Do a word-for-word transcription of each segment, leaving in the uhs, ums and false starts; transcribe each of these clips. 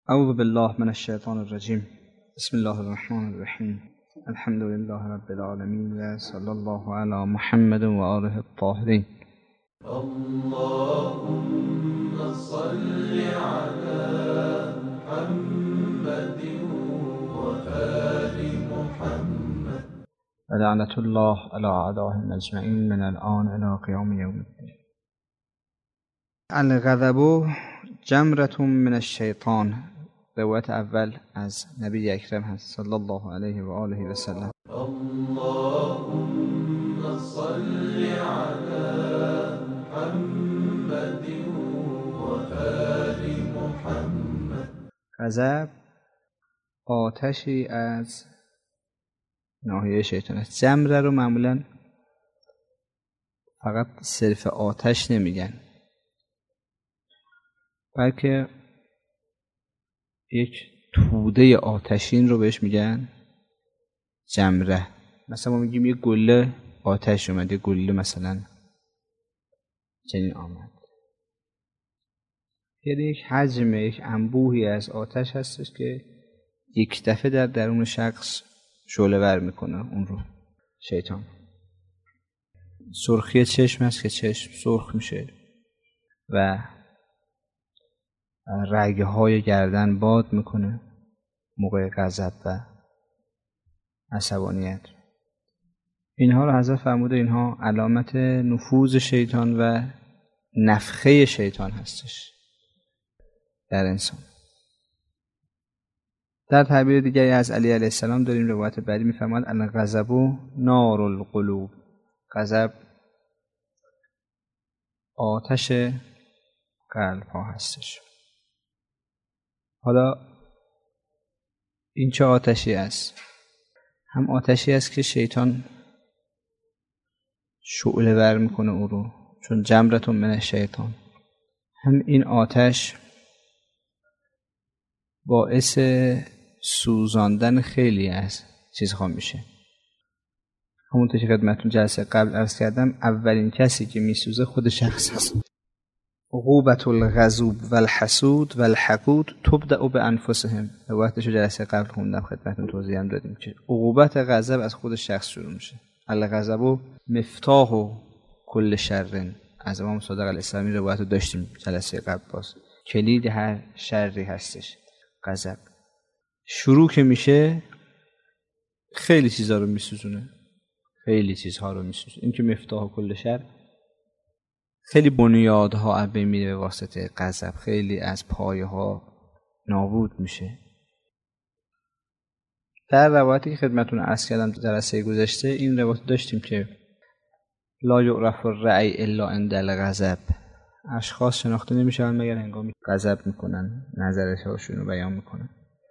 اعوذ بالله من الشیطان الرجیم. بسم الله الرحمن الرحیم. الحمد لله رب العالمین و صلی الله علی محمد و آله الطاهرین. اللهم صل على محمد و آل محمد و لعنت الله علی اعدائهم اجمعین من الآن الی قیام یوم الدین. الغضب جمرة من الشیطان. روایت اول از نبی اکرم هست صلی الله علیه و آله و سلم. اللهم صل على محمد و آل محمد. غضب آتشی از ناحیه شیطان است. جمره رو معمولا فقط صرف آتش نمیگن، بلکه یک توده آتشین رو بهش میگن جمره. مثلا ما میگیم یک گله آتش اومد، یک گله مثلا چنین آمد. یعنی یک حجم، یک انبوهی از آتش هستش که یک دفعه در درون شخص شعله ور میکنه اون رو شیطان. سرخی چشم هست که چشم سرخ میشه و رگه های گردن باد میکنه موقع غضب و عصبانیت. اینها رو حضرت فرموده اینها علامت نفوذ شیطان و نفخه شیطان هستش در انسان. در تعبیر دیگری از علی علیه السلام داریم روایت بعدی میفرماد الغضب نار القلوب. غضب آتش قلب ها هستش. حالا این چه آتشی است؟ هم آتشی است که شیطان شعله ور میکنه او رو، چون جمرتون من شیطان. هم این آتش باعث سوزاندن خیلی از چیزها میشه. همونطور که خدمتتون جلسه قبل عرض کردم، اولین کسی که میسوزه خود شخص هست. عقوبت الغضوب و الحسود و الحقود تبدأ بانفسهم. روایتشو جلسه قبل خوندم، خدمتتون توضیح هم دادیم که عقوبت غضب از خود شخص شروع میشه. الغضب مفتاح کل شر. از امام صادق علیه السلام روایتو داشتیم جلسه قبل. باز کلید هر شری هستش غضب. شروع که میشه خیلی چیزها رو میسوزونه، خیلی چیزها رو میسوزونه. این که مفتاح کل شر، خیلی بنیادها از بین میره به واسطه غضب، خیلی از پایه ها نابود میشه. در روایتی که خدمتتون عرض کردم در جلسه گذشته این روایت داشتیم که لا یعرف الرأی الا عند الغضب. اشخاص شناخته نمیشن مگر هنگامی غضب میکنن، نظرشون رو بیان میکنن.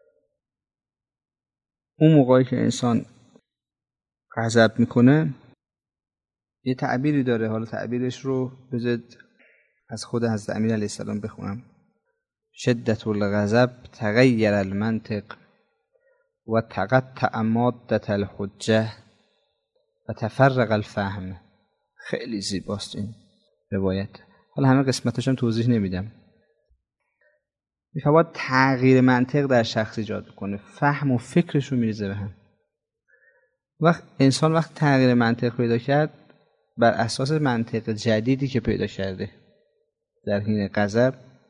اون موقعی که انسان غضب میکنه یه تعبیری داره. حالا تعبیرش رو بذارید از خود حضرت امیر علیه السلام بخونم. شدت الغضب تغیر المنطق و تقطع مادة الحجه و تفرق الفهم. خیلی زیباست این روایت. حالا همه قسمتش هم توضیح نمیدم. میفرماید تغییر منطق در شخص ایجاد کنه، فهم و فکرش رو میریزه به هم. وقت انسان وقت تغییر منطق پیدا کرد بر اساس منطق جدیدی که پیدا کرده در حین غضب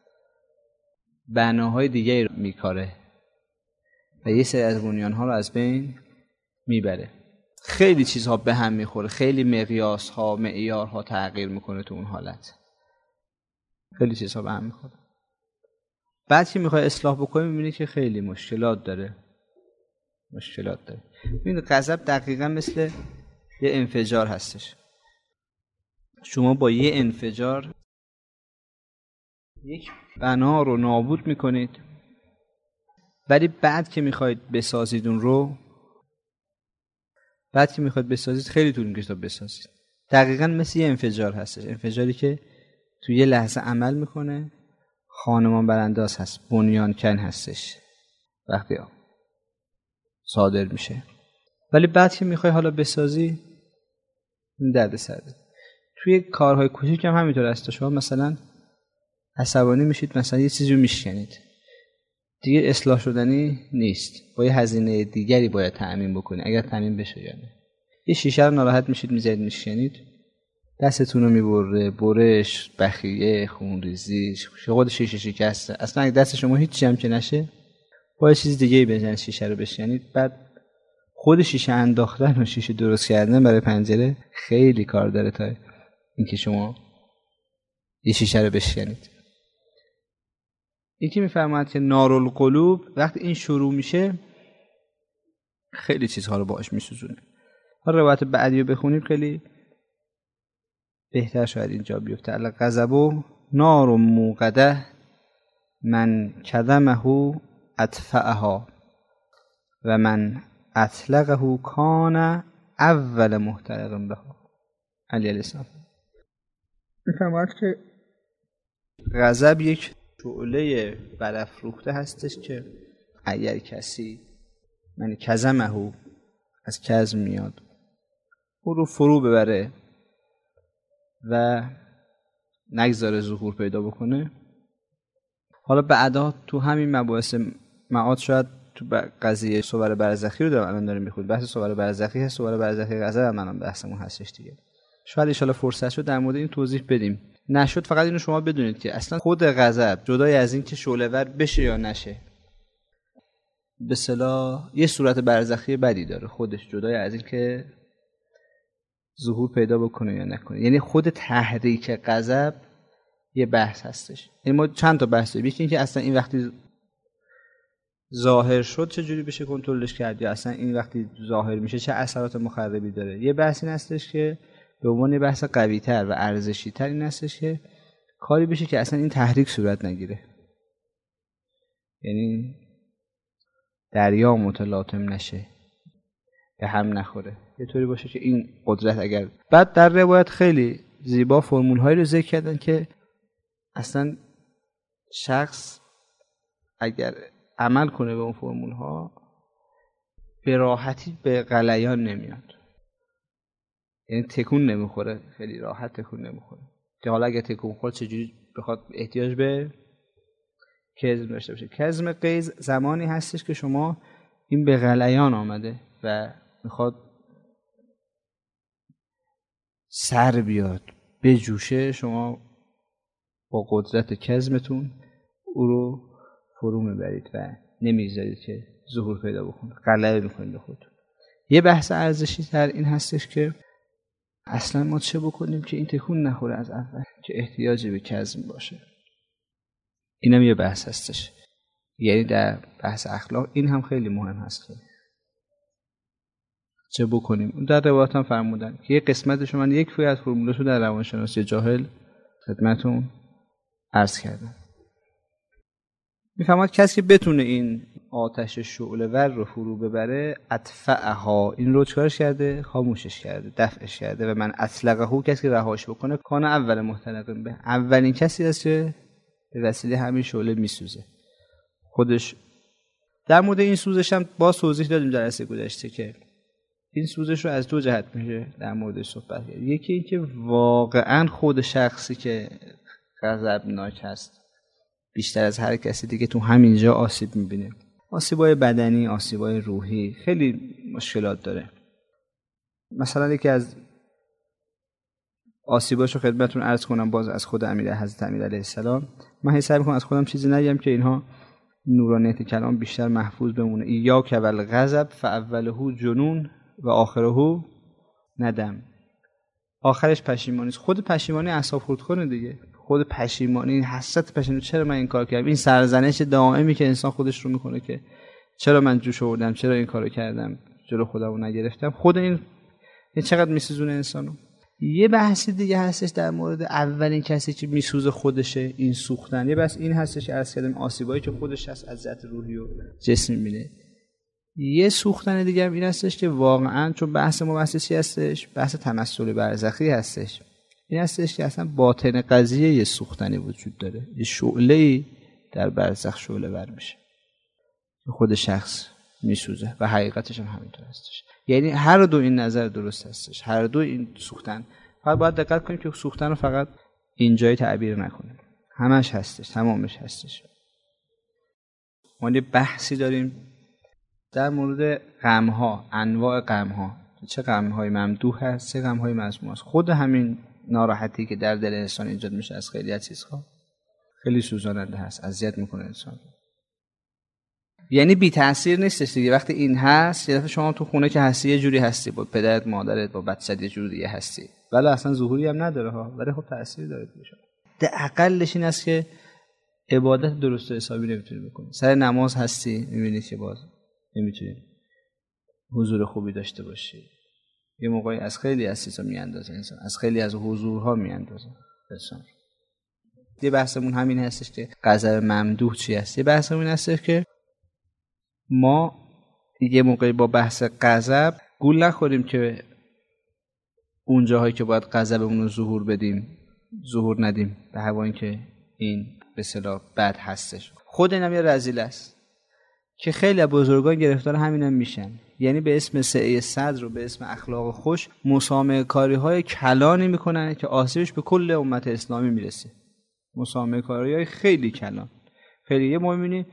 بناهای دیگه رو میکاره و یه سری از بنیانها رو از بین میبره. خیلی چیزها به هم میخوره، خیلی مقیاسها، معیارها تغییر میکنه تو اون حالت. خیلی چیزها به هم میخوره. بعد که میخوای اصلاح بکنی میبینی که خیلی مشکلات داره. مشکلات داره. این غضب دقیقاً مثل یه انفجار هستش. شما با یه انفجار یک بنا رو نابود میکنید، ولی بعد که میخواید بسازید اون رو بعد که میخواید بسازید خیلی طول میکشه تا بسازید. دقیقاً مثل یه انفجار هستش. انفجاری که تو یه لحظه عمل میکنه، خانمان برانداز هست، بنیان کن هستش وقتی صادر میشه. ولی بعد که میخوای حالا بسازی این درد سرده. توی کارهای کوچیک هم همینطور است. شما مثلا عصبانی میشید، مثلا یه چیزی رو میشکنید، دیگه اصلاح شدنی نیست. با یه هزینه دیگری باید تأمین بکنی اگر تأمین بشه یا نه. یه شیشه رو ناراحت میشید میزنید میشکنید، دستتون رو میبره، برش، بخیه، خونریزی، خود شیشه شکسته. اصلا اگه دست شما هیچی هم که نشه با یه چیز دیگه بزنید شیشه رو بشکنید. بعد خود شیشه انداختن و شیشه درست کردن برای پنجره خیلی کار داره تا اینکه شما یه شیشه رو بشکنید. یکی میفرماید که نارالقلوب وقتی این شروع میشه خیلی چیزها رو باهاش میسوزونه. حالا روایت بعدی رو بخونیم خیلی بهتر شاید اینجا بیفته. الغضب نار موقده من کدمه اطفأها و من اطلقه کان اول محترق بها. علی علیه السلام میفرماید که غضب یک شعله برافروخته هستش که اگر کسی من کظمه از کظم میاد او رو فرو ببره و نگذاره ظهور پیدا بکنه. حالا بعدا تو همین مباحث معاد شاید تو قضیه صور برزخی رو دارم الان داریم میخونیم، بحث صور برزخی هست، صور برزخی غضب هم الان بحثمون هستش دیگه. شاید ان شاء الله فرصت شد در مورد این توضیح بدیم. نشد فقط اینو شما بدونید که اصلا خود غضب جدای از این که شعله ور بشه یا نشه به اصطلاح یه صورت برزخی بدی داره خودش، جدای از این که ظهور پیدا بکنه یا نکنه. یعنی خود تحریک غضب یه بحث هستش. یعنی ما چند تا بحث داریم. یکی این که اصلا این وقتی ظاهر شد چه جوری بشه کنترلش کرد، یا اصلا این وقتی ظاهر میشه چه اثرات مخربی داره. یه بحث این هستش که به عنوان یه بحث قوی‌تر و ارزشی‌تر این هستش که کاری بشه که اصلا این تحریک صورت نگیره، یعنی دریا متلاطم نشه، به هم نخوره، یه طوری باشه که این قدرت اگر. بعد در روایت خیلی زیبا فرمول‌هایی رو ذکر کردن که اصلا شخص اگر عمل کنه به اون فرمول‌ها به راحتی به غلیان نمیاد، یعنی تکون نمیخوره، خیلی راحت تکون نمیخوره. که حالا اگه تکون خورد چجوری بخواد احتیاج به کظم داشته باشه. کظم غیظ زمانی هستش که شما این به غلیان آمده و میخواد سر بیاد بجوشه، شما با قدرت کظمتون او رو فرو میبرید و نمیذارید که ظهور پیدا بکنه، غلبه میکنید به خودتون. یه بحث ارزشی تر این هستش که اصلا ما چه بکنیم که این تکون نخوره از اول، که احتیاجی به کظم باشه. اینم یه بحث هستش. یعنی در بحث اخلاق این هم خیلی مهم هست که چه بکنیم. در روایات هم فرمودن که یه قسمتشو من یک فوی از فرمولشو در روانشناسی جاهل خدمتون عرض کردم. میفهمد کسی که بتونه این آتش شعله ور رو فرو ببره اطفأها، این رو چکارش کرده؟ خاموشش کرده، دفعش کرده. و من اطلقه، کسی که رهاش بکنه کان اول محترق به، اولین کسی هست که به وسیله همین شعله میسوزه خودش. در مورد این سوزش هم باز توضیح دادیم در جلسه گذشته که این سوزش رو از دو جهت میشه در موردش صحبت کرد. یکی این که واقعا خود شخصی که غضبناک هست بیشتر از هر کسی دیگه تو همینجا آسیب میبینه، آسیبای بدنی، آسیبای روحی، خیلی مشکلات داره. مثلا یکی از آسیباشو خدمتتون عرض کنم باز از خود امیر حضرت امیر علیه السلام. من حساب میکنم از خودم چیزی نگم که اینها نورانیت کلام بیشتر محفوظ بمونه. ایاک والغضب فاوله جنون و آخره ندم. آخرش پشیمانی است. خود پشیمانی اعصاب خورد کنه دیگه. خود پشیمانی، حسرت پشیمانی، چرا من این کار کردم، این سرزنش دائمی که انسان خودش رو میکنه که چرا من جوش آوردم، چرا این کارو کردم، جلو خودم رو نگرفتم. خود این این چقدر میسوزونه انسانو. یه بحثی دیگه هستش در مورد اولین کسی که میسوزه خودشه، این سوختن. یه بحث این هستش که عرض کردم آسیبایی که خودش هست از ذات روحی و جسمی میبینه. یه سوختن دیگه هم این هستش که واقعا چون بحث ما بحث چی هستش؟ بحث تمثل برزخی هستش. این هستش که اصلا باطن قضیه یه سوختنی وجود داره، یه شعله‌ای در برزخ شعله ور میشه، خود شخص میسوزه و حقیقتش هم همینطور هستش. یعنی هر دو این نظر درست هستش، هر دو این سوختن. فقط باید دقت کنیم که سوختن رو فقط اینجایی تعبیر نکنیم، همش هستش، تمامش هستش. ما یه بحثی داریم در مورد غم‌ها، انواع غم‌ها، چه غم‌های ممدوح هست، چه غم‌های مذموم است. خود همین ناراحتی که در دل انسان ایجاد میشه از خیلی از چیزها خیلی سوزاننده هست، اذیت میکنه انسان. یعنی بی تاثیر نیستش دیگه. وقتی این هست، یه دفعه شما تو خونه که هستی یه جوری هستی، با پدرت، مادرت، با بچه‌ت یه جوری دیگه هستی، ولی اصلا ظهوری هم نداره ها، ولی خب تاثیر داره دیگه. شما ده اقلش این است که عبادت درست و حسابی نمیتونی بکنی. سر نماز هستی، میبینی که باز نمیتونی حضور خوبی داشته باشی. یه موقعی از خیلی از چیزا میاندازه انسان، از خیلی از حضورها میاندازه انسان. یه بحثمون همین هستش که غضب ممدوح چی است. یه بحثمون هستش که ما یه موقعی با بحث غضب گول نخوریم که اون جاهایی که باید غضبمون رو ظهور بدیم ظهور ندیم، به هوای اینکه این به اصطلاح بد هستش. خود اینم یه رذیل است که خیلی از بزرگان گرفتار همینم میشن. یعنی به اسم سعی صدر و به اسم اخلاق خوش مسامحه کاری های کلانی میکنن که آسیبش به کل امت اسلامی میرسه. مسامحه کاری های خیلی کلان، خیلی یه مؤمنی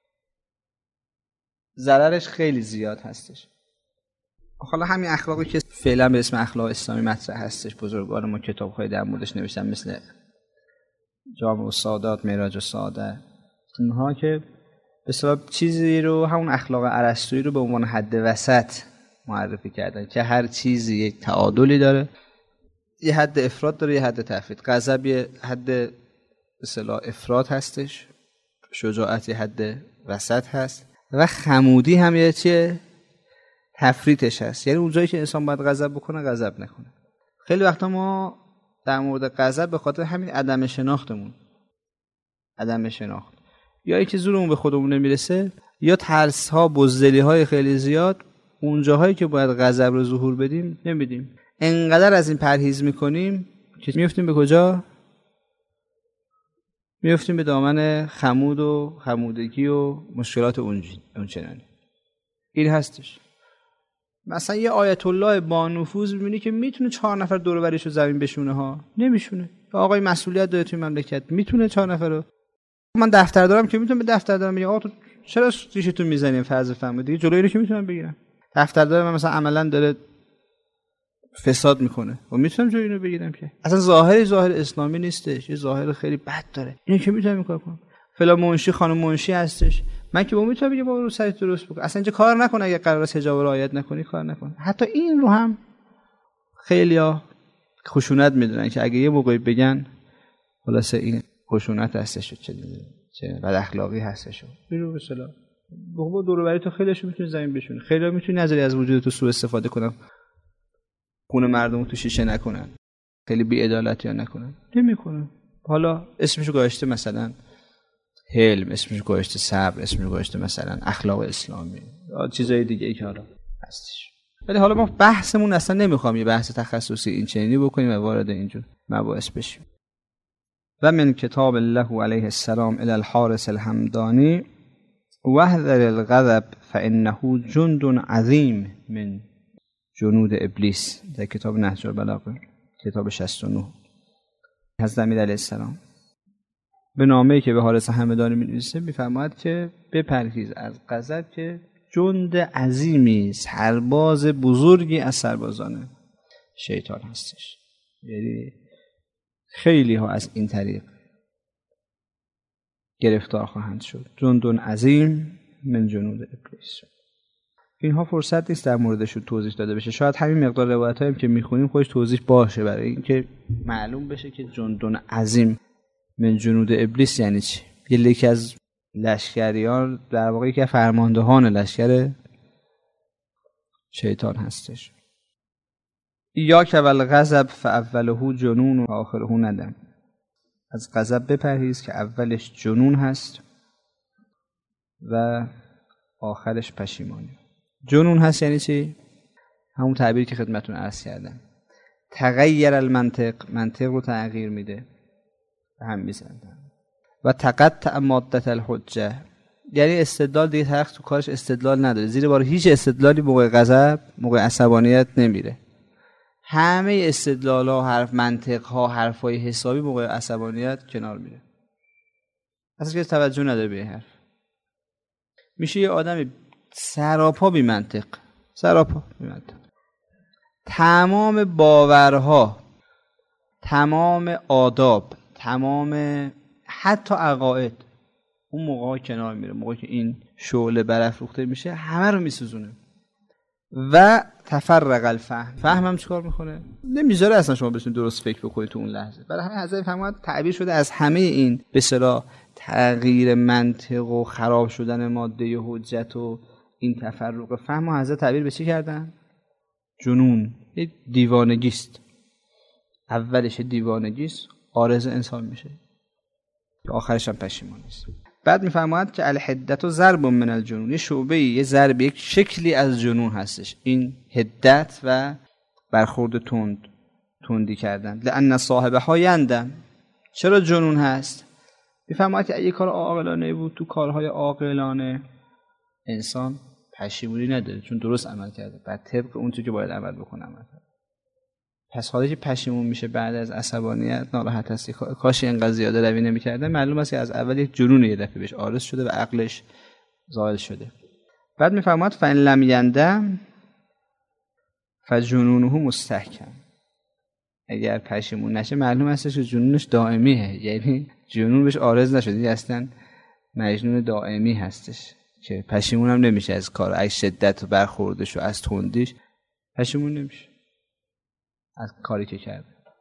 ضررش خیلی زیاد هستش. حالا همین اخلاقی که فعلا به اسم اخلاق اسلامی مطرح هستش، بزرگان ما کتاب‌های در موردش نوشتن، مثل جامع السادات، معراج السعادة، اونها که به اصطلاح چیزی رو، همون اخلاق ارسطویی رو به عنوان حد وسط معرفی کردن که هر چیزی یک تعادلی داره، یه حد افراط داره، یه حد تفرید. غضب یه حد به اصطلاح افراط هستش، شجاعت یه حد وسط هست و خمودی هم یه چیه تفریطش هست. یعنی اونجایی که انسان باید غضب بکنه غضب نکنه. خیلی وقتا ما در مورد غضب به خاطر همین عدم شناختمون، عدم شناخت، یا اینکه زورمون به خودمون نمیرسه، یا ترس ها، بزدلی های خیلی زیاد، اون جاهایی که باید غضب رو ظهور بدیم نمیدیم. انقدر از این پرهیز میکنیم که میفتیم به کجا؟ میفتیم به دامن خمود و خمودگی و مشکلات اونچنانی. این هستش. مثلا یه آیت الله با نفوذ می‌بینی که میتونه چهار نفر دور و بریش رو زمین بشونه ها، نمیشونه. آقای مسئولیت داره توی مملکت، میتونه چهار نفر رو. من دفتر دارم که میتونم به دفتر دارم میگم آقا تو چرا ریشتون میزنین فرض فرمود دیگه، جلوی اینو که میتونم بگیرم. دفتر دارم مثلا عملاً داره فساد میکنه و میتونم جلوی اینو بگیرم که اصلا ظاهری ظاهر اسلامی نیستش، یه ظاهر خیلی بد داره، اینو که میتونم این کار کنم. فلان منشی خانم منشی هستش، من که با میتونم بگم با رو سرت درست بکن، اصلا اینجا کار نکنه، اگه قرار است حجاب رعایت نکنی کار نکن. حتی این رو هم خیلیا خشونت میدونن که اگه یه موقعی بگن خلاصه این خشونت هستش، چه چه بد اخلاقی هستش. برو به اصطلاح بابا دور و بری تو خیلیشو میتونی زمین بشونی، خیلیا میتونی نظری از وجود تو سوء استفاده کنن، خون مردم تو شیشه نکنن، خیلی بی‌عدالتی ها نکنن، نمیکنن. حالا اسمشو گذاشته مثلا حلم، اسمش گذاشته صبر، اسمش گذاشته مثلا اخلاق اسلامی، چیزای دیگه ای که حالا هستش. ولی حالا ما بحثمون اصلا نمیخوام یه بحث تخصصی این چنینی بکنیم و وارد اینجور مباحث بشیم. و من کتاب الله علیه السلام الی الحارث الحمدانی واحذر الغضب فانه جند عظیم من جنود ابلیس، در کتاب نهج البلاغه کتاب شصت و نه حضرت امیر علیه السلام به نامه‌ای که به حارث همدانی می‌نویسه می‌فرماید که بپرهیز از غضب که جند عظیمی، سرباز بزرگی از سربازان شیطان هستش. یعنی خیلی ها از این طریق گرفتار خواهند شد. جند عظیم من جنود ابلیس. اینها فرصت نیست در موردشون توضیح داده بشه. شاید همین مقدار روایتایی که می‌خونیم خودش توضیح باشه برای اینکه معلوم بشه که جند عظیم من جنود ابلیس یعنی چی. یکی از لشکریان در واقع که فرماندهان لشکر شیطان هستش. یا که اول غضب فاوله جنون و آخره ندم. از غضب بپرهیز که اولش جنون هست و آخرش پشیمانی. جنون هست یعنی چی؟ همون تعبیری که خدمتتون عرض کردم. تغییر المنطق، منطق رو تغییر میده به هم میزنن. و تقطع مادة الحجه، یعنی استدلال دیگه طرف تو کارش استدلال نداره، زیر بار هیچ استدلالی موقع غضب، موقع عصبانیت نمیره. همه استدلال ها، حرف منطق ها، حرف های حسابی موقع عصبانیت کنار میره. اصلا که توجه نداره به این حرف. میشه یه آدم سراپا بی منطق، سراپا بی منطق. تمام باورها، تمام آداب، تمام حتی عقاید اون موقع کنار میره، موقعی که این شعله برافروخته میشه همه رو میسوزونه. و تفرق الفهم، فهم هم چیکار میکنه؟ نمیذاره اصلا شما بتونید درست فکر بکنید تو اون لحظه. برای همین حضرت فرمود تعبیر شده از همه این به اصطلاح تغییر منطق و خراب شدن ماده حجت و این تفرق فهم و حضرت تعبیر به چی کردن؟ جنون، دیوانگی است. اولش دیوانگی است، عارض انسان میشه، آخرش هم پشیمانی است. بعد میفرماید که الحدت ضرب من الجنون، یه شعبه، یه ضرب، یک شکلی از جنون هستش این حدت و برخورد تند، تندی کردن. لأن صاحبها یندم، چرا جنون هست؟ میفرماید که اگه کار عاقلانه بود، تو کارهای عاقلانه انسان پشیمونی نداره چون درست عمل کرده، بعد طبق اون چیزی که باید عمل بکنه عمل کرده. پس حالی که پشیمون میشه بعد از عصبانیت، ناراحت هستی، کاش اینقدر زیاده روی نمی‌کردم، معلوم است که از اول یک جنون یه دفعه بهش عارض شده و عقلش زائل شده. بعد میفرماد فإن لم یندم فجنونه مستحکم، اگر پشیمون نشه معلوم است که جنونش دائمیه، یعنی جنون بهش عارض نشده، اصلا مجنون دائمی هستش که پشیمون هم نمیشه از کار، از شدت و برخوردش و از تندیش پشیمون نمیشه از کاری که کرده.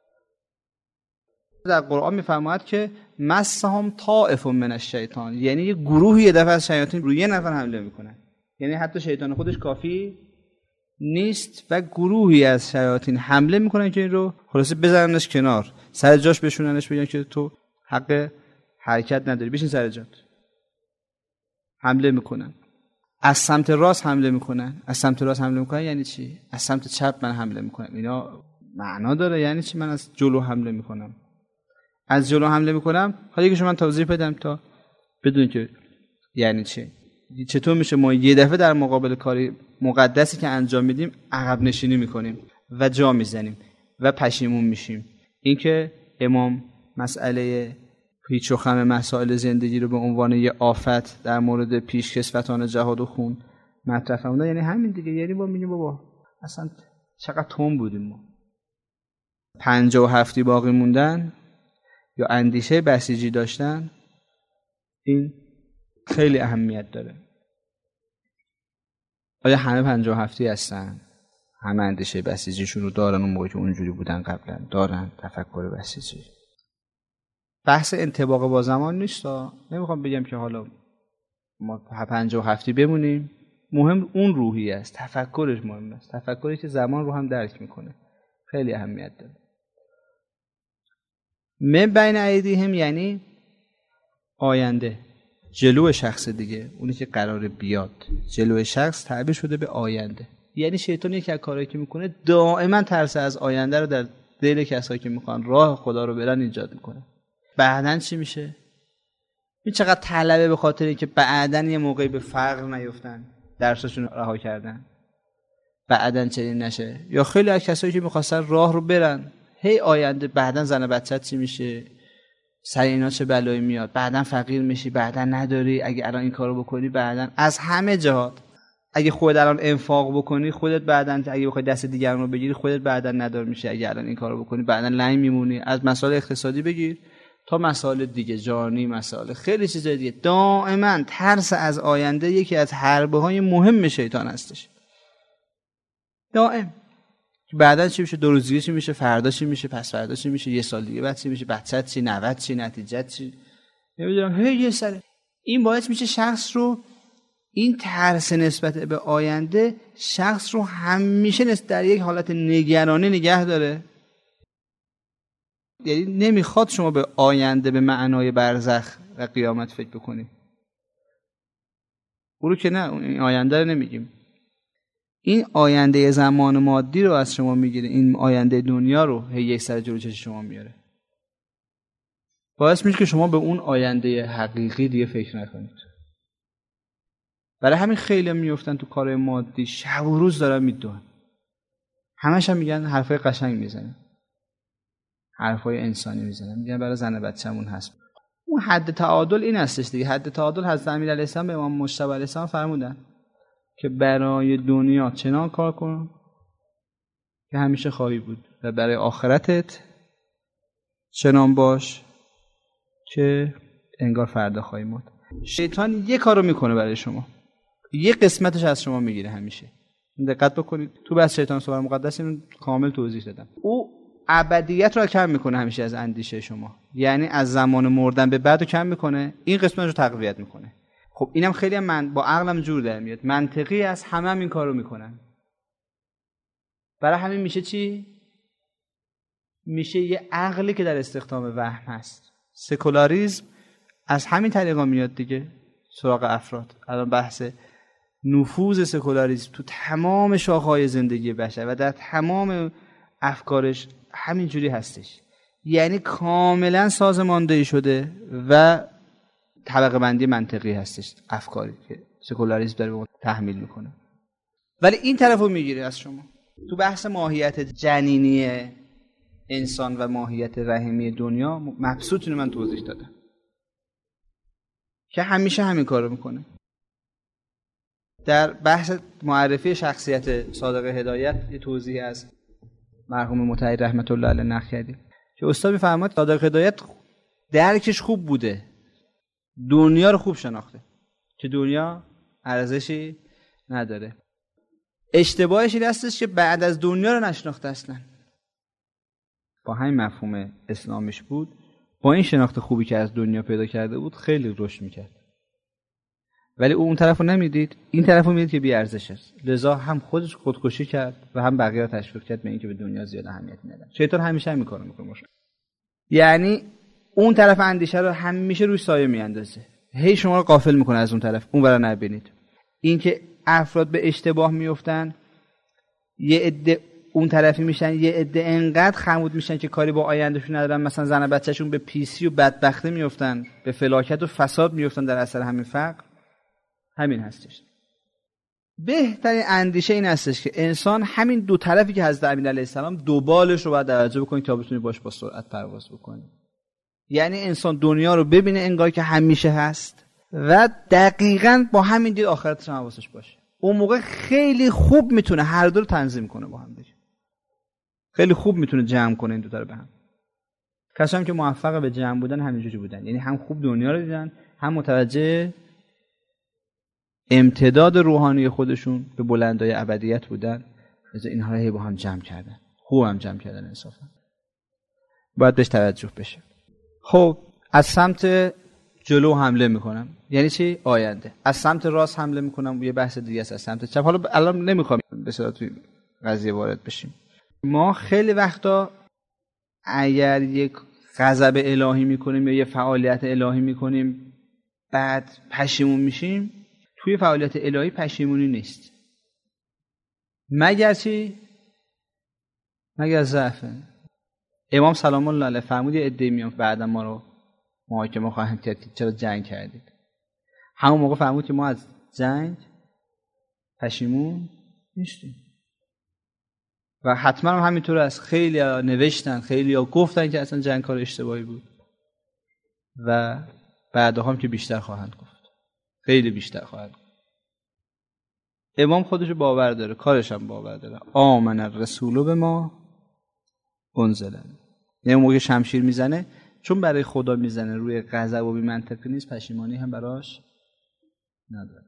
در قرآن میفرماید که مسهم طائف من الشیطان، یعنی یه گروهی یه دفعه از شیاطین روی یه نفر حمله میکنن، یعنی حتی شیطان خودش کافی نیست و گروهی از شیاطین حمله میکنن که این رو خلاصه بزننش کنار، سر جاش بشوننش، بگن که تو حق حرکت نداری، بشین سر جات. حمله میکنن از سمت راست، حمله میکنن از سمت راست حمله میکنن یعنی چی؟ از سمت چپ من حمله میکنم. اینا معنا داره؟ یعنی چی من از جلو حمله میکنم؟ از جلو حمله میکنم حالا که شما من توضیح بدم تا بدون که یعنی چی. چطور میشه ما یه دفعه در مقابل کاری مقدسی که انجام میدیم عقب نشینی میکنیم و جا میزنیم و پشیمون میشیم. این که امام مسئله پیچ و خم مسائل زندگی رو به عنوان یه آفت در مورد پیشکسوتان جهاد و خون مطرح فرمودن، یعنی همین دیگه. یعنی با میگیم بابا اصلا چقدر تون بودیم ما، پنجاه و هفتی باقی موندن یا اندیشه بسیجی داشتن، این خیلی اهمیت داره. آیا همه پنجاه و هفتی هستن؟ همه اندیشه بسیجیشون رو دارن اون موقعی که اونجوری بودن قبلا؟ دارن تفکر بسیجی. بحث انطباق با زمان نیست. نمیخوام بگم که حالا ما پنجاه و هفتی بمونیم، مهم اون روحی است، تفکرش مهم است، تفکری که زمان رو هم درک میکنه خیلی اهمیت داره. من بین ایدیهم یعنی آینده، جلو شخص دیگه، اونی که قراره بیاد. جلو شخص تعبیر شده به آینده، یعنی شیطان یکی از کارهایی که میکنه دائما ترس از آینده رو در دل کسایی که میخوان راه خدا رو برن ایجاد میکنه. بعدن چی میشه؟ این چقدر طلبه به خاطر اینکه بعدن یه موقعی به فقر نیفتن، درسشون رو رها کردن، بعدن چنین نشه. یا خیلی از کسایی که میخواستن راه رو برن، هی آینده، بعدن زن بچت چی میشه، سر اینا چه بلایی میاد، بعدن فقیر میشی، بعدن نداری، اگه الان این کارو بکنی بعدن از همه جهات، اگه خودت الان انفاق بکنی خودت بعدن، اگه بخوای دست دیگران رو بگیری خودت بعدن ندار میشه، اگه الان این کارو بکنی بعدن لنگ میمونی. از مسائل اقتصادی بگیر تا مسائل دیگه، جانی، مسائل خیلی چیزای دیگه. دائما ترس از آینده یکی از حربه های مهم شیطان هستش. دائم بعدن چی میشه، دو روزی چی میشه، فردا چی میشه، پس فردا چی میشه، یه سال دیگه بعد چی میشه، بچت چی، نوت چی، نتیجت چی، نمیدونم هی یه سر. این باعث میشه شخص رو، این ترس نسبت به آینده شخص رو همیشه نسبت در یک حالت نگرانی نگه داره. یعنی نمیخواد شما به آینده به معنای برزخ و قیامت فکر بکنی. او رو که نه، این آینده رو نمیگیم. این آینده زمان مادی رو از شما میگیره، این آینده دنیا رو هی یک سر جلو چشم شما میاره. باعث میشه که شما به اون آینده حقیقی دیگه فکر نکنید. برای همین خیلی میافتن تو کار مادی، شب و روز دارن میدونن، همش هم میگن حرفای قشنگ میزنن، حرفای انسانی میزنن، میگن برای زن بچه‌مون هست. اون حد تعادل این هستش دیگه. حد تعادل حضرت امیرعلیه السلام به امام مجتبی علیه السلام فرمودن که برای دنیا چنان کار کن که همیشه خواهی بود و برای آخرتت چنان باش که انگار فردا خواهی مرد. شیطان یه کارو میکنه برای شما، یه قسمتش از شما میگیره همیشه. دقت بکنید تو بحث شیطان سوره مقدس اینو کامل توضیح دادم. او ابدیت رو کم میکنه همیشه از اندیشه شما، یعنی از زمان مردن به بعد رو کم میکنه، این قسمت رو تقویت میکنه. خب اینم خیلی هم من با عقلم جور در میاد، منطقی است، همه هم این کارو میکنن. برای همین میشه چی؟ میشه یه عقلی که در استخدام وهم هست. سکولاریسم از همین طریقا میاد دیگه سراغ افراد. الان بحث نفوذ سکولاریسم تو تمام شاخه‌های زندگی بشر و در تمام افکارش همینجوری هستش، یعنی کاملا سازماندهی شده و طبقه بندی منطقی هستش افکاری که سکولاریسم داره به ما تحمیل میکنه. ولی این طرفو میگیره از شما. تو بحث ماهیت جنینی انسان و ماهیت رحمی دنیا مبسوط اینو من توضیح دادم که همیشه همین کارو میکنه. در بحث معرفی شخصیت صادق هدایت یه توضیح از مرحوم متحد رحمت الله علیه نقل کردیم که استاد میفرماد صادق هدایت درکش خوب بوده، دنیا رو خوب شناخته که دنیا ارزشی نداره. اشتباهش این هستش که بعد از دنیا رو نشناخته اصلا. با همین مفهوم اسلامیش بود، با این شناخت خوبی که از دنیا پیدا کرده بود خیلی رشد میکرد، ولی او اون طرفو نمیدید، این طرفو میدید که بی ارزش است. لذا هم خودش خودکشی کرد و هم بقیه رو تشویق کرد به اینکه به دنیا زیاد اهمیت ندن. شیطان همیشه همین کارو میکنه. یعنی اون طرف اندیشه رو همیشه روش سایه میاندازه، هی شما رو غافل میکنه از اون طرف، اون برا نبینید. اینکه افراد به اشتباه میافتن، یه عده اون طرفی میشن، یه عده انقدر خمود میشن که کاری با آیندهشون ندارن، مثلا زن و بچه‌شون به پیسی و بدبختی میافتن، به فلاکت و فساد میافتن در اثر همین فقر. همین هستش. بهترین اندیشه این هستش که انسان همین دو طرفی که حضرت امین علیه السلام دو بالش رو باید توجه بکنید تا بتونید باش با سرعت پرواز بکنید. یعنی انسان دنیا رو ببینه انگار که همیشه هست و دقیقاً با همین دید آخرتش هم حواسش باشه. اون موقع خیلی خوب میتونه هر دو رو تنظیم کنه با هم دیگه. خیلی خوب میتونه جمع کنه این دو تا رو به هم. کسایی که موفق به جمع بودن همینجوری بودن، یعنی هم خوب دنیا رو دیدن، هم متوجه امتداد روحانی خودشون به بلندای ابدیت بودن. از اینها رو با هم جمع کردن، خوب هم جمع کردن. انصافا باید بهش توجه بشه. خب از سمت جلو حمله میکنم، یعنی چی؟ آینده. از سمت راست حمله میکنم، یه بحث دیگه است. از سمت چپ حالا الان نمیخوام به صورت توی قضیه وارد بشیم. ما خیلی وقتا اگر یک غضب الهی میکنیم یا یه فعالیت الهی میکنیم بعد پشیمون میشیم، توی فعالیت الهی پشیمونی نیست، مگر چی؟ مگر ضعفه. امام سلام الله علیه فرمود یه عده میان بعدا ما رو محاکمه خواهند کرد که چرا جنگ کردید. همون موقع فرمود که ما از جنگ پشیمون نیستیم. و حتما هم همینطور است. خیلی ها نوشتن، خیلی ها گفتن که اصلا جنگ کار اشتباهی بود و بعدا هم که بیشتر خواهند گفت، خیلی بیشتر خواهند گفت. امام خودشو باور داره، کارش هم باور داره. آمن الرسول به ما انزل. یعنی موقع شمشیر میزنه چون برای خدا میزنه، روی غضب و بی منطقی نیست، پشیمانی هم براش نداره.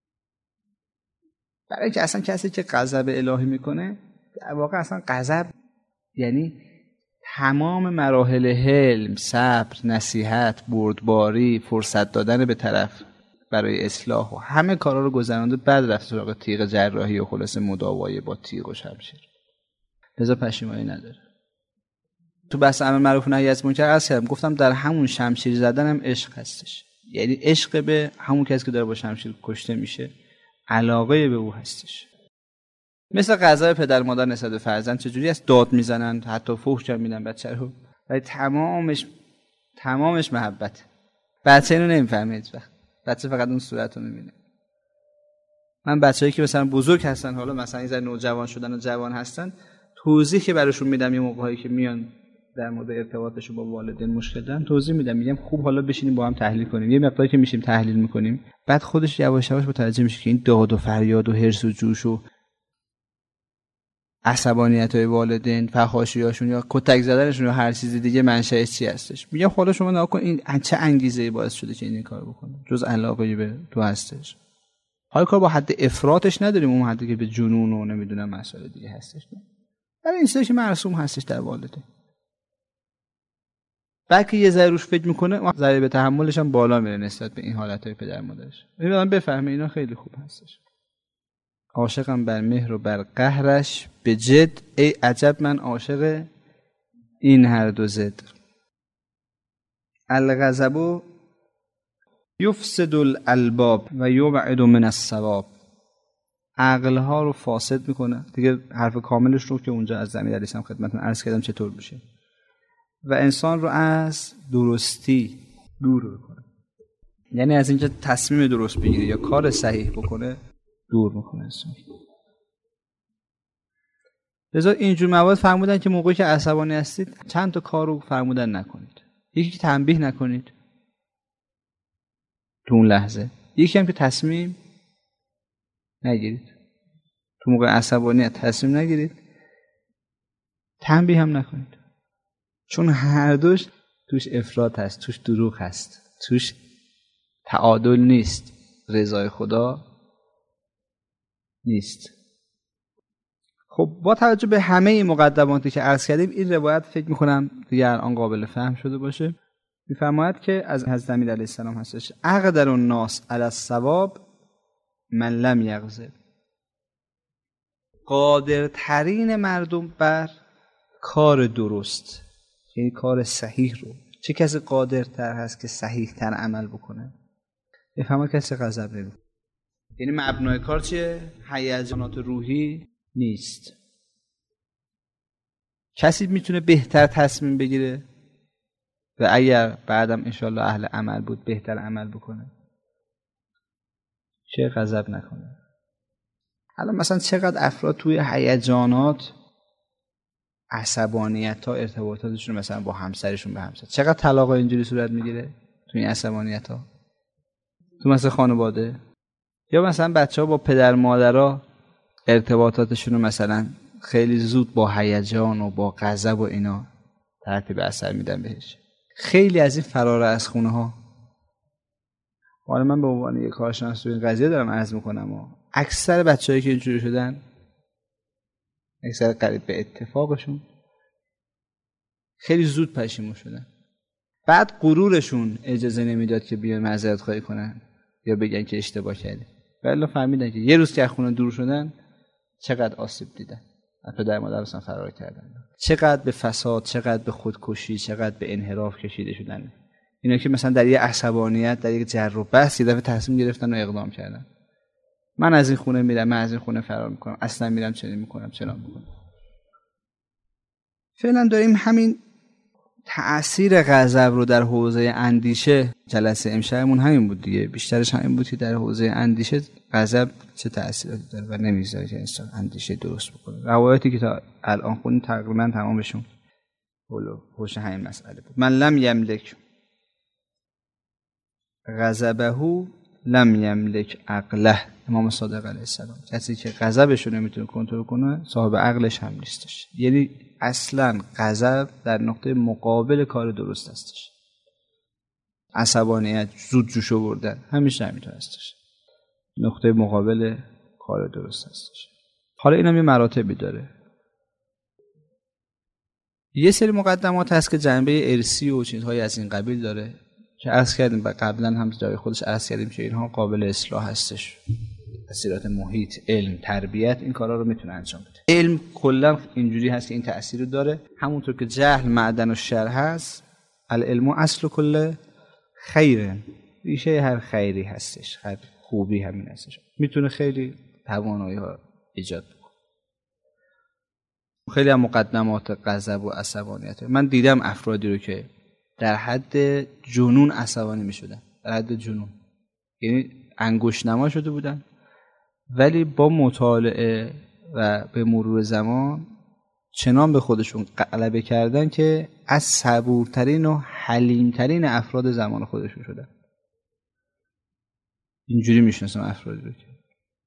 برای که اصلا کسی که غضب الهی میکنه در واقع اصلا غضب یعنی تمام مراحل حلم، صبر، نصیحت، بردباری، فرصت دادن به طرف برای اصلاح و همه کارا رو گذرانده، بعد رفت سراغ تیغ جراحی و خلاص مداوای با تیغ و شمشیر. لذا پشیمانی نداره. تو بحث امر معروف و نهی از منکر عرض کردم، گفتم در همون شمشیر زدن هم عشق هستش. یعنی عشق به همون کسی که داره با شمشیر کشته میشه، علاقه به او هستش. مثل غضب پدر مادر نسبت به فرزند چجوری است؟ داد میزنن، حتی فحش هم میدن بچه رو، ولی تمامش تمامش محبت. بچه اینو نمیفهمه هیچ وقت. بچه فقط اون صورت رو میبینه. من بچه‌ای که مثلا بزرگ هستن، حالا مثلا این ذره نوجوان شدن و جوان هستن، توضیح که براشون میدم یه موقعی که میان در مورد ارتباطشون با والدین مشکل دارن توضیح میدم، میگم خوب حالا بشینیم با هم تحلیل کنیم. یه مقداری که میشیم تحلیل میکنیم، بعد خودش یواش یواش متوجه میشه که این داد و فریاد و حرص و جوش و عصبانیت‌های والدین، فحاشی‌هاشون یا کتک زدنشون یا هر چیز دیگه منشأش چی هستش. میگم حالا شما نگاه کن این چه انگیزه‌ای باعث شده که این کارو بکنه، جز علاقه‌ای به تو هستش. حالا کار با حد افراطش نداریم، اون حدی که به جنون و نمیدونم مسائل دیگه هستش. ولی این چیزی که مرسوم هستش در والدین. بلکه یه ذره روش فکر میکنه، ذره به تحملش هم بالا میره نسبت به این حالتهای پدر مادرش. این آدم بفهمه اینا خیلی خوب هستش. عاشقم بر مهر و بر قهرش به جد، ای عجب من عاشق این هر دو ضد. الغضب یفسد الالباب و یبعد من الصواب. عقلها رو فاسد میکنه. دیگه حرف کاملش رو که اونجا از زمین علیه السلام خدمتتون عرض کردم چطور میشه، و انسان رو از درستی دور میکنه. یعنی از اینکه تصمیم درست بگیره یا کار صحیح بکنه دور میکنه انسان. لذا اینجور مواد فرمودن که موقعی که عصبانی هستید چند تا کار رو فرمودن نکنید. یکی که تنبیه نکنید تو اون لحظه، یکی هم که تصمیم نگیرید. تو موقع عصبانیت تصمیم نگیرید، تنبیه هم نکنید، چون هر دوش توش افراط هست، توش دروغ هست، توش تعادل نیست، رضای خدا نیست. خب با توجه به همه این مقدماتی که عرض کردیم، این روایت فکر میکنم دیگه الان قابل فهم شده باشه. میفرماید که از حضرت امیر علیه السلام هستش: اقدر الناس علی الصواب من لم یغضب. قادرترین مردم بر کار درست، یعنی کار صحیح رو، چه کسی قادرتر هست که صحیح تر عمل بکنه؟ بفهمه کسی غضب نمیکنه. یعنی مبنای کار چیه؟ هیجانات روحی نیست. کسی میتونه بهتر تصمیم بگیره و اگر بعدم انشالله اهل عمل بود بهتر عمل بکنه، چه غضب نکنه. حالا مثلا چقدر افراد توی هیجانات، عصبانیت ها، ارتباطاتشون مثلا با همسرشون به همسر، چقدر طلاق اینجوری صورت میگیره توی این عصبانیت ها، تو مثلا خانواده. یا مثلا بچه ها با پدر مادرها ارتباطاتشون مثلا خیلی زود با هیجان و با غضب و اینا ترتیب اثر میدن بهش. خیلی از این فرار از خونه ها، حالا من به عنوان یک کارشناس تو این قضیه دارم عرض میکنم، و اکثر بچه‌هایی که اینجوری شدن، اکثر قریب به اتفاقشون، خیلی زود پشیمون شدن. بعد غرورشون اجازه نمیداد که بیان معذرت خواهی کنن یا بگن که اشتباه کردیم. ولی فهمیدن که یه روز که از خونه دور شدن چقدر آسیب دیدن، پدر مادر اصلا فرار کردن، چقدر به فساد، چقدر به خودکشی، چقدر به انحراف کشیده شدن. اینا که مثلا در یه عصبانیت، در یک جر و بحث یه دفعه تصمیم گرفتن و اقدام کردن. من از این خونه میرم، من از این خونه فرار میکنم، اصلا میرم چنین میکنم، چنان میکنم. فعلا داریم همین تأثیر غضب رو در حوزه اندیشه، جلسه امشبمون همین بود دیگه، بیشترش همین بود که در حوزه اندیشه غضب چه تأثیراتی داره و نمیذاره که انسان اندیشه درست بکنه. روایتی که تا الان خوندیم تقریبا تمامشون حول حوش همین مسئله بود. من لم یملک غضبه لم یملک عقله. امام صادق علیه السلام: کسی که غضبش رو نمیتونه کنترل کنه صاحب عقلش هم نیستش. یعنی اصلا غضب در نقطه مقابل کار درست هستش. عصبانیت، زود جوش آوردن، همیشه همینطور هستش، نقطه مقابل کار درست هستش. حالا اینم یه مراتبی داره. یه سری مقدمات هست که جنبه ارثی و چیزهای از این قبیل داره که عرض کردیم و قبلا هم جای خودش عرض کردیم که اینها قابل اصلاح هستش. تأثیرات محیط، علم، تربیت این کارا رو میتونه انجام بده. علم کلا اینجوری هست که این تأثیر رو داره. همونطور که جهل معدن و شر هست، العلم اصل کل خیر، ریشه هر خیری هستش، هر خوبی همین هستش. میتونه خیلی توانایی ها ایجاد کنه. خیلی هم مقدمات غضب و عصبانیت. من دیدم افرادی رو که در حد جنون عصبانی میشدن، در حد جنون، یعنی انگشت نما شده بودن، ولی با مطالعه و به مرور زمان چنان به خودشون غلبه کردن که از صبورترین و حلیمترین افراد زمان خودشون شدن. اینجوری میشناسم افرادی رو که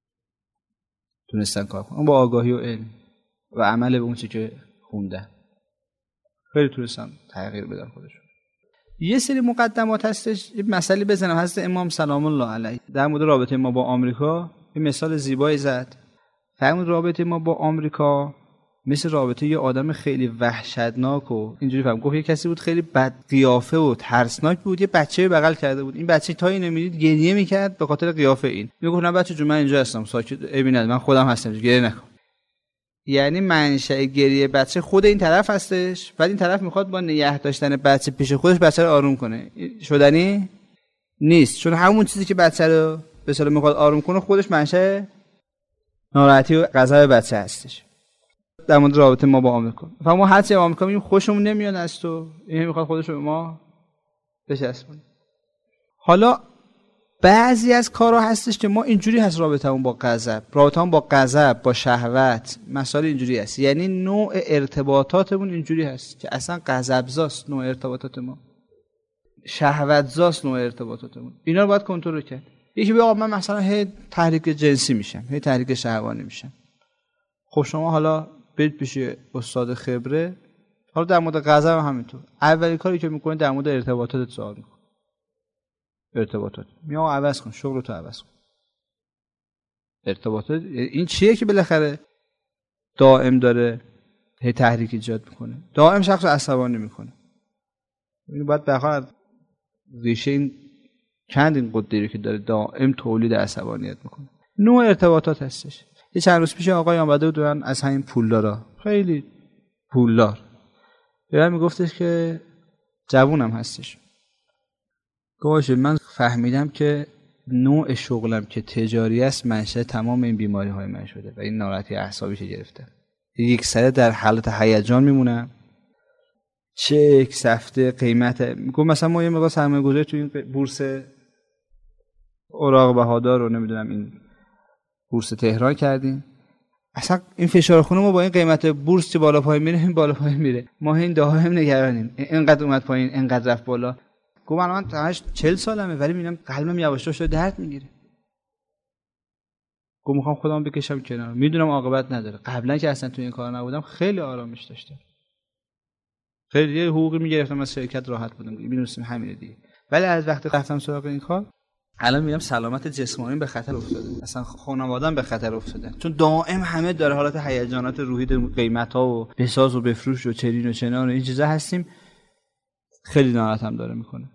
تونستن کار کنن با آگاهی و علم و عمل به اون چیزی که خوندن، خیلی تونستن تغییر بدن خودشون. یه سری مقدمات هستش، یه مسئله بزنم. حضرت امام سلام الله علیه در مورد رابطه ما با آمریکا یه مثال زیبایی زد. فرمود رابطه ما با آمریکا مثل رابطه یه آدم خیلی وحشتناک و اینجوری فهم. گفت یه کسی بود خیلی بد قیافه و ترسناک بود، یه بچه بغل کرده بود. این بچه تا اینو میدید گریه میکرد به خاطر قیافه این. میگفت نه بچه جون من اینجا هستم، ساکت ببینید من خودم هستم، گریه نکن. یعنی منشأ گریه بچه خود این طرف هستش، بعد این طرف میخواد با نگه داشتن بچه پیش خودش بچه رو آروم کنه. شدنی نیست، چون همون چیزی که بچه رو به اصطلاح میخواد آروم کنه خودش منشأ ناراحتی و غضب بچه هستش. در مورد رابطه ما با آمریکا، فهم ما هرچی آمریکا میگیم خوشمون نمیاد از تو، این میخواد خودش رو به ما بچسبونه. حالا بعضی از کارها هستش که ما اینجوری هست رابطمون با غضب، رابطمون با غضب، با شهوت، مسائل اینجوری هست. یعنی نوع ارتباطاتمون اینجوری هست که اصلا غضب‌زاست نوع ارتباطات ما، شهوت‌زاست نوع ارتباطاتمون. اینا رو باید کنترل کرد. یکی بگه آقا من مثلا هی تحریک جنسی میشم، هی تحریک شهوانی میشم. خب شما حالا برید پیش استاد خبره. حالا در مورد غضب هم همینطور. اولین کاری که میکنید در مورد ارتباطات سوال میکنید. ارتباطات میام عوض کن، شغلتو عوض کن. ارتباطات این چیه که بالاخره دائم داره هی تحریک ایجاد میکنه، دائم شخص رو عصبانی میکنه. این باید به هر حال ریشه این کند این قدری که داره دائم تولید عصبانیت میکنه. نوع ارتباطات هستش. یه چند روز پیش آقای آمده بود از همین پولدارا، خیلی پولدار، به من میگفتش که جوونم هستش. گوشه من فهمیدم که نوع شغلم که تجاری است منشأ تمام این بیماری های من شده و این ناراحتی اعصابیش گرفته. یک سره در حالت هیجان میمونم، چک سفته قیمت. میگم مثلا ما یه مقدار سرمایه گذاری تو این بورس اوراق بهادار رو نمیدونم این بورس تهران کردیم، اصلا این فشار خونه ما با این قیمت بورس چه بالا پایین میره، این بالا پایین میره، ما این دائم نگرانیم اینقدر اومد پایین اینقدر رفت بالا. گفتم من تاش چهل سالمه ولی میبینم قلبم یواش یواش درد میگیره. گفتم میخوام خودم بکشم کنار، میدونم عاقبت نداره. قبلا که اصلا تو این کار نبودم خیلی آرامش داشتم، خیلی یه حقوقی میگرفتم از شرکت راحت بودم، میدونستم همینه دیگه. ولی از وقتی رفتم سراغ این کار الان میگم سلامت جسمانی به خطر افتاده، اصلا خانواده‌ام به خطر افتاده، چون دائم همه داره حالت هیجانات روحی قیمت‌ها و بساز و بفروش و چرین و چنان و این چیزا هستیم. خیلی ناراحتم داره میکنه.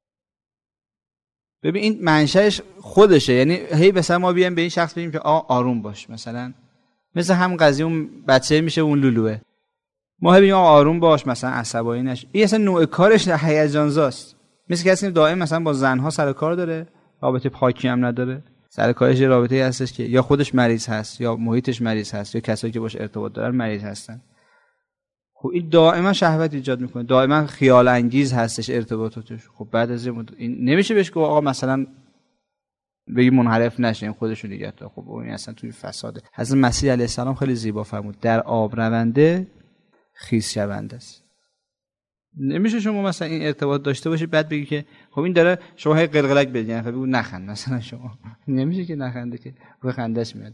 ببین این منشأش خودشه، یعنی هی مثلا ما بیایم به این شخص بگیم که آ آروم باش، مثلا مثل هم قضیه اون بچه میشه اون لولوه، ما هی بگیم آروم باش مثلا عصبانی نش. این اصلا نوع کارش هیجان زاست. مثل کسی دائم مثلا با زنها سر کار داره، رابطه پاکی هم نداره، سر کارش یه رابطه‌ای هستش که یا خودش مریض هست یا محیطش مریض هست یا کسایی که باش ارتباط دارن مریض هستن. خب این دائما شهوت ایجاد میکنه، دائما خیال انگیز هستش ارتباطاتش. خب بعد از این نمیشه بهش گفت آقا مثلا بگی منحرف نشه این خودشو نگه داره. خب این اصلا توی فساده. حضرت مسیح علیه السلام خیلی زیبا فرمود در آب رونده خیس شونده است. نمیشه شما مثلا این ارتباط داشته باشی بعد بگی که خب این داره شما هی قلقلک بدین، یعنی بگو نخند مثلا شما. نمیشه که نخنده که بخندش میاد.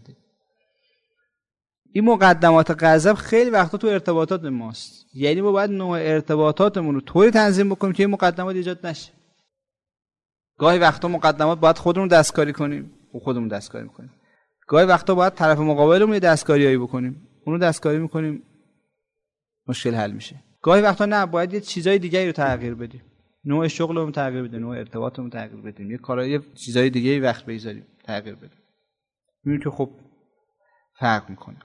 این مقدمات غضب خیلی وقتا تو ارتباطات ماست، یعنی ما باید نوع ارتباطاتمون رو طوری تنظیم بکنیم که این مقدمات ایجاد نشه. گاهی وقتا مقدمات باید خودمون دستکاری کنیم، و خودمون دستکاری میکنیم. گاهی وقتا باید طرف مقابلمون یه دستکاریایی بکنیم، اونو دستکاری میکنیم، مشکل حل میشه. گاهی وقتا نه، باید یه چیزای دیگه‌ای رو تغییر بدیم، نوع شغلمون تغییر بدیم، نوع ارتباطمون تغییر بدیم، یه کارهای یه چیزای دیگه‌ای وقت بذاریم تغییر بدیم. میبینید که خب فرق میکنه.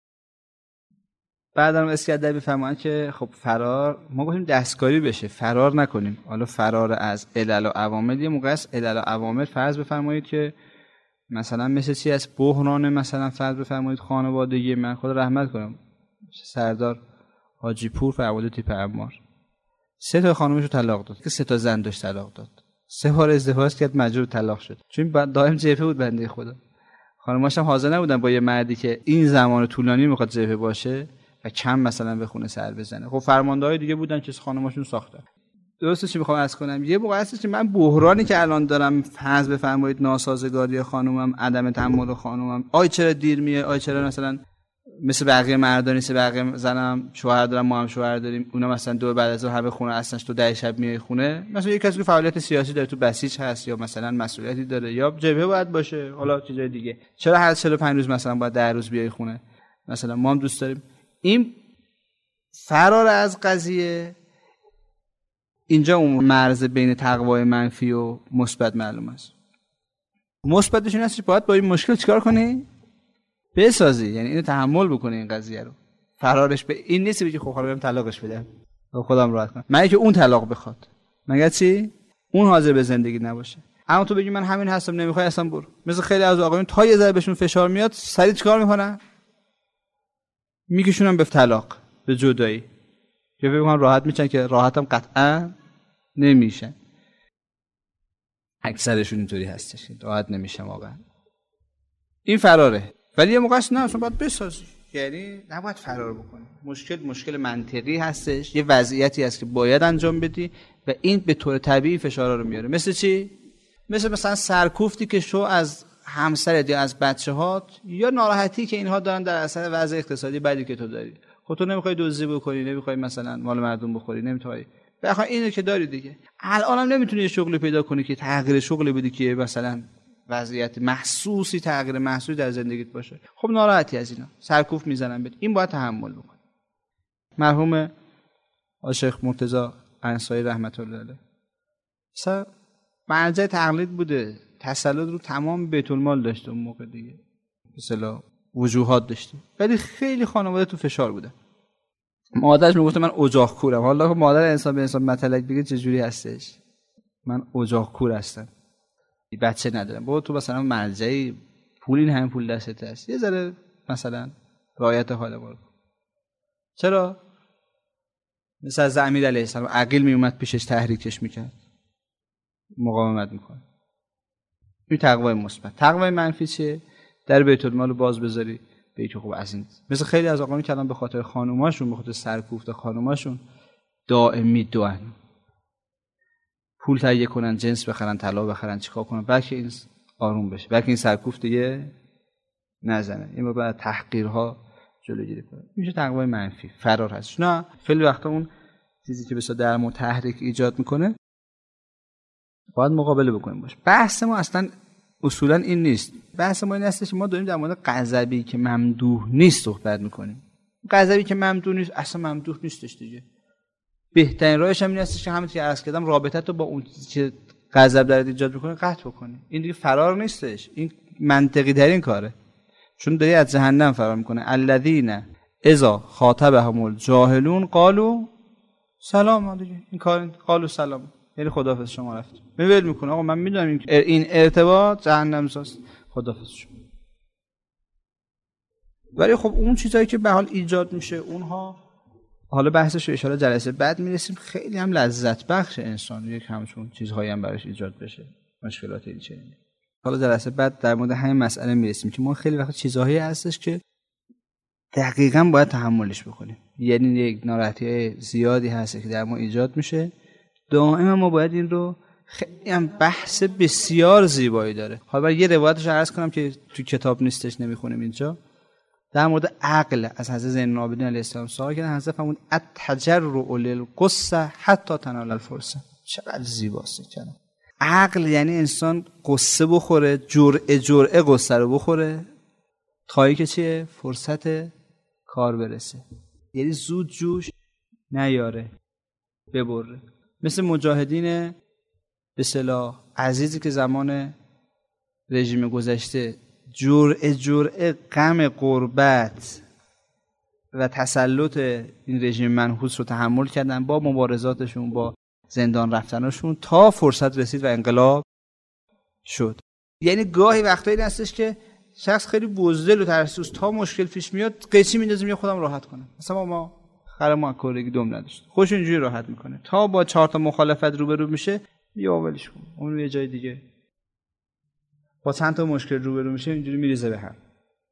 بعدم اسکندر بفهمن که خب فرار، ما گفتیم دستکاری بشه، فرار نکنیم. حالا فرار از علل و عوامل، یه موقع است علل و عوامل فرض بفرمایید که مثلا مثل چی از بحران، مثلا فرض بفرمایید خانوادگی من، خدا رحمت کنم، سردار حاجی پور فرموده تیپ عمار سه تا خانومشو طلاق داد که سه تا زن داشت طلاق داد، سه بار ازدواج کرد مجبور طلاق شد، چون دائم جبهه بود بنده خدا. خانماش هم حاضر نبودن با یه مردی که این زمان طولانی میخواد جبهه باشه و کم مثلا به خونه سر بزنه. خب فرمانده‌های دیگه بودن که خانماشون ساختن. درسته چی میخوام عرض کنم؟ یه موقع هست که من بحرانی که الان دارم فرض بفرمایید ناسازگاری خانومم، عدم تحمل خانومم، آی چرا دیر میای، آی چرا مثلا مثل بقیه مردان نیست، بقیه زنم شوهر دارم، ما هم شوهر داریم، اونا مثلا دو بعد از ظهر همه خونه هستن، تو ده شب میای خونه. مثلا یک کسی که فعالیت سیاسی داره، تو بسیج هست یا مثلا مسئولیتی داره یا جبهه باید باشه، حالا چیزای دیگه، چرا هر چهل و پنج روز مثلا باید ده روز بیای خونه؟ مثلا ما هم دوست داریم. این فرار از قضیه اینجا اون مرز بین تقوای منفی و مثبت معلوم است. مثبتش این است که باید با این مشکل چیکار کنی؟ بسازی، یعنی اینو تحمل بکنی این قضیه رو. فرارش به این نیست بگی خب حالا برم طلاقش بدم، خودم راحت کنم، مگه که اون طلاق بخواد، مگه چی؟ اون حاضر به زندگی نباشه. اما تو بگی من همین هستم، نمیخوای اصلا برو. مثل خیلی از آقایون تا یه ذره بهشون فشار میاد سریع چیکار میکنن؟ میکشونن به طلاق، به جدایی. که فکر می‌کنن راحت میشن، که راحتم قطعا نمیشن. اکثرشون اینطوری هستش، راحت نمیشن واقعا. این فراره. ولی یه موقعش نه، اصلا باید بسازی، یعنی نباید فرار بکنی. مشکل مشکل منطقی هستش، یه وضعیتی هست که باید انجام بدی و این به طور طبیعی فشارا رو میاره. مثل چی؟ مثل مثلا سرکوفتی که شو از همسرت یا از بچه‌هات، یا ناراحتی که اینها دارن در اثر وضع اقتصادی بدی که تو داری. خب تو نمیخوای دزدی بکنی، نمیخوای مثلا مال مردم بخوری، نمیخوای. بخوای اینو که داری دیگه. الانم نمیتونی یه شغلی پیدا کنی که تغییر شغلی بدی که مثلا وضعیت محسوسی، تغییر محسوسی در زندگیت باشه. خب ناراحتی از اینا، سرکوف میزنن بهت. این باید تحمل بکنی. مرحوم شیخ مرتضی انصاری رحمت الله علیه مثلا مرجع تقلید بوده، تسلط رو تمام بیت المال داشته اون موقع دیگه، مثلا وجوهات داشته، ولی خیلی خانواده تو فشار بوده. مادرش میگفت من اجاق کورم. حالا مادر انسان به انسان متلک بگه چه جوری هستش؟ من اجاق کور هستم، بچه ندارم. بابا تو مثلا مرجعی، پول این همه پول دستت هست، یه ذره مثلا رعایت حال ما. چرا؟ مثلا از امیر علیه السلام عقیل می اومد پیشش تحریکش میکرد، مقاومت میکنه. این تقوای مثبت. تقوای منفی چیه؟ در بیت المال رو باز بذاری به که خوب از این. مثل خیلی از آقایون که الان به خاطر خانوماشون، به خاطر سرکوفت خانوماشون دائمی دوئن، پول تهیه کنن، جنس بخرن، طلا بخرن، چیکار کنن بلکه این آروم بشه، بلکه این سرکوفت دیگه نزنه. این باید تحقیرها جلوگیری کنه. میشه تقوای منفی، فرار هست. نه خیلی وقتا اون چیزی که بسا در ما تحریک ایجاد میکنه باید مقابله بکنیم باشه. بحث ما اصلا اصولا این نیست. بحث ما این هستش که ما داریم در مورد غضبی که ممدوح نیست صحبت میکنیم. غضبی که ممدوح نیست اصلا ممدوح نیستش دیگه. بهترین راهش هم این هستش که همونطور که عرض کردم رابطت رو با اون که غضب درت ایجاد میکنه قطع بکنی. این دیگه فرار نیستش، این منطقی ترین کاره. چون داری از جهنم فرار میکنه. الذین اذا خاطبهم الجاهلون قالوا سلام. دیگه این کار قالوا سلام یعنی خداحافظ شما رفت. میول میکنه آقا من میدونم این ارتباط جهنم ساست، خداحافظ شما. ولی خب اون چیزایی که به حال ایجاد میشه اونها، حالا بحثش رو اشاره جلسه بعد میرسیم، خیلی هم لذت بخش انسان یک همچون چیزهایی هم براش ایجاد بشه، مشکلات این چنینه. حالا جلسه بعد در مورد همین مسئله میرسیم که ما خیلی وقت چیزهایی هستش که دقیقاً باید تحملش بکنیم. یعنی یک ناراحتی زیادی هست که در ما ایجاد میشه، دائما ما باید این رو، خیلی هم بحث بسیار زیبایی داره. حالا برای یه روایتش عرض کنم که تو کتاب نیستش، نمیخونیم اینجا، در مورد عقل از حضرت زین العابدین علیه السلام سوال کردن. حضرت فرمود التجرع للقصه حتی تنال الفرصه. چقدر زیباست کلام. عقل یعنی انسان قصه بخوره، جرعه جرعه قصه رو بخوره تا اینکه چیه؟ فرصت کار برسه. یعنی زود جوش نیاره، ببره. مثل مجاهدین به اصطلاح عزیزی که زمان رژیم گذشته جرعه جرعه غم غربت و تسلط این رژیم منحوس رو تحمل کردن با مبارزاتشون، با زندان رفتنشون، تا فرصت رسید و انقلاب شد. یعنی گاهی وقتایی هستش که شخص خیلی بزدل و ترسوس، تا مشکل پیش میاد قیچی میندازیم یا خودم راحت کنم. مثلا ما خر ما کورگی دم نداشت، خوش اینجوری راحت میکنه، تا با چهار تا مخالفت روبرو میشه یا ولش کن، اون رو یه جای دیگه با چند تا مشکل روبرو میشه اینجوری میریزه به هم.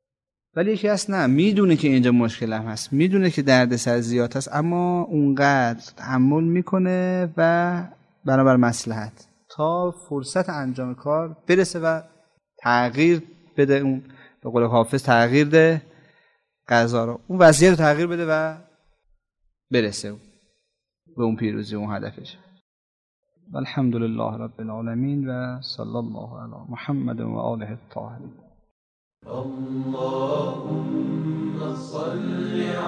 ولی یکی هست نه، میدونه که اینجا مشکل هم هست، میدونه که دردسر زیاد هست، اما اونقدر تحمل میکنه و بنابر مصلحت تا فرصت انجام کار برسه و تغییر بده، اون به قول حافظ تغییر ده قضا رو، اون وضعیت رو تغییر بده و برسه به اون پیروزی، اون هدفش. الحمدلله رب العالمین و صلی الله علی محمد و آله الطاهرین. اللهم صل